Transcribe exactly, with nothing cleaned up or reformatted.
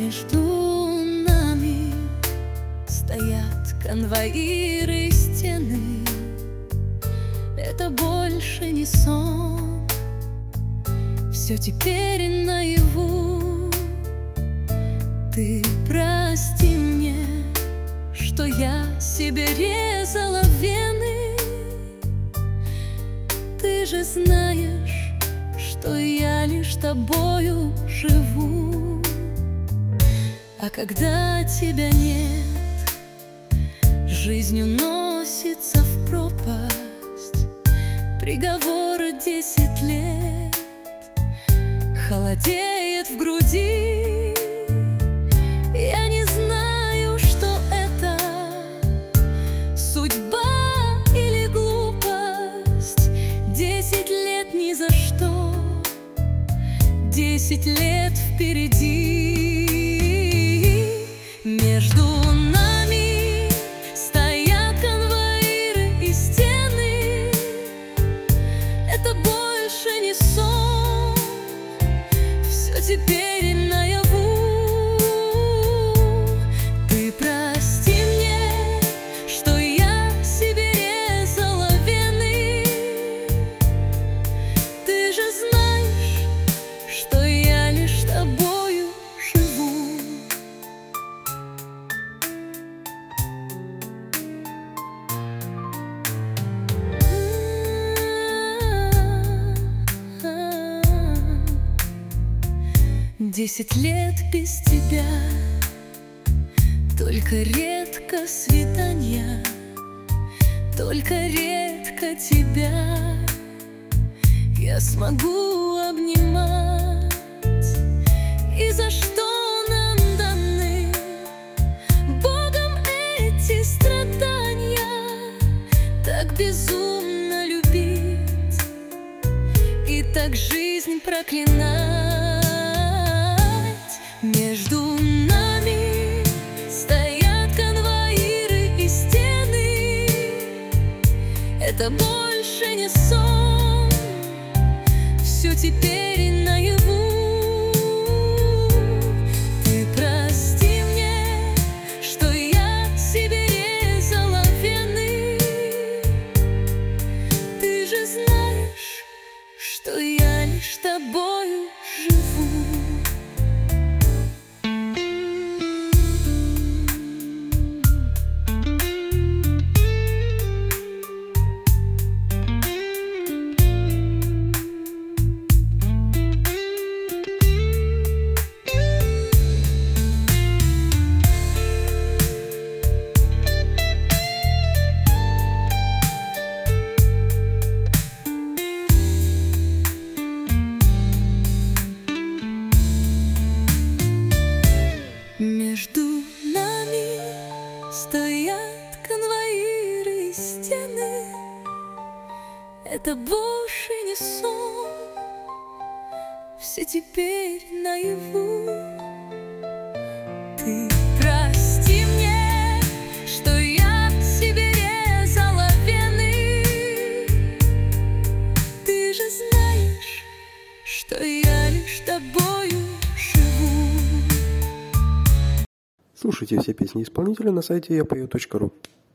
Между нами стоят конвоиры и стены. Это больше не сон, все теперь наяву. Ты прости мне, что я себе резала вены. Ты же знаешь, что я лишь тобою живу. А когда тебя нет, жизнь уносится в пропасть. Приговор десять лет холодеет в груди. Я не знаю, что это судьба или глупость. Десять лет ни за что, десять лет впереди. Между нами стоят конвоиры и стены. Это больше не сон, все теперь наяву. Ты прости мне, что я себе резала вены. Ты же знаешь, что я лишь тобою живу. Десять лет без тебя, только редко свидания, только редко тебя я смогу обнимать. И за что нам даны Богом эти страдания? Так безумно любить и так жизнь проклинать. Между нами стоят конвоиры и стены. Это больше не сон, все теперь наяву. Ты прости мне, что я себе резала вены. Ты же знаешь, что я лишь тобою живу. Между нами стоят конвоиры и стены. Это больше не сон, все теперь наяву. Ты прости мне, что я себе резала вены. Ты же знаешь, что я лишь тобою живу. Слушайте все песни исполнителя на сайте я пою точка ру.